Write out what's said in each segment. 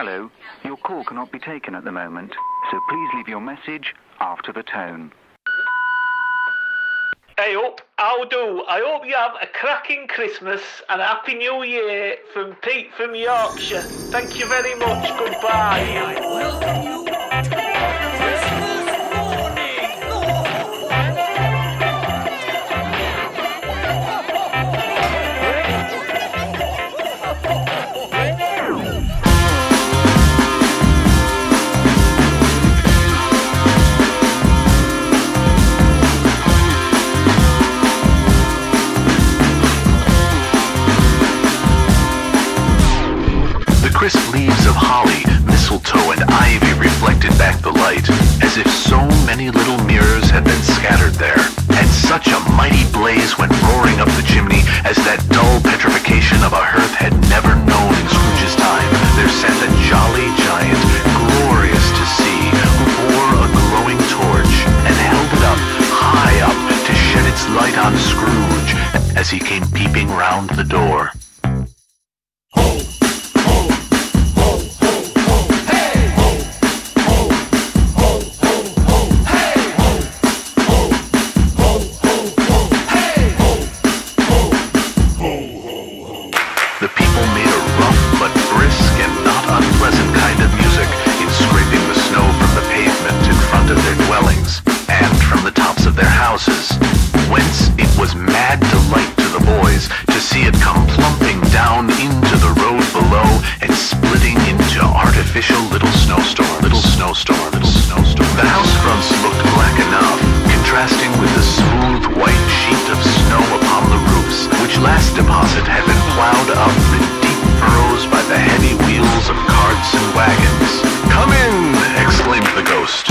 Hello, your call cannot be taken at the moment, so please leave your message after the tone. Hey up, how do? I hope you have a cracking Christmas and a Happy New Year from Pete from Yorkshire. Thank you very much, goodbye. I welcome you to Christmas morning. Crisp leaves of holly, mistletoe, and ivy reflected back the light, as if so many little mirrors had been scattered there, and such a mighty blaze went roaring up the chimney as that dull petrification of a hearth had never known in Scrooge's time. There sat a jolly giant, glorious to see, who bore a glowing torch, and held it up, high up, to shed its light on Scrooge, as he came peeping round the door. Whence it was mad delight to the boys to see it come plumping down into the road below and splitting into artificial little snowstorms. The house fronts looked black enough, contrasting with the smooth white sheet of snow upon the roofs, which last deposit had been plowed up in deep furrows by the heavy wheels of carts and wagons. "Come in!" exclaimed the ghost.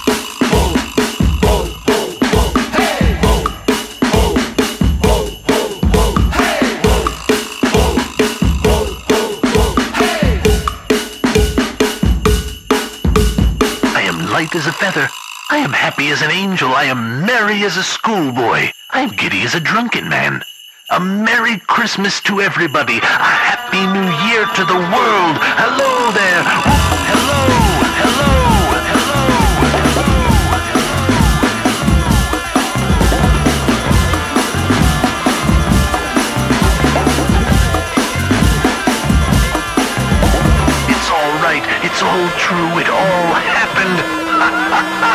Light as a feather. I am happy as an angel. I am merry as a schoolboy. I am giddy as a drunken man. A Merry Christmas to everybody. A Happy New Year to the world. Hello there. Hello. Hello. Hello. It's all right. It's all true. It all happened. Ha ha ha!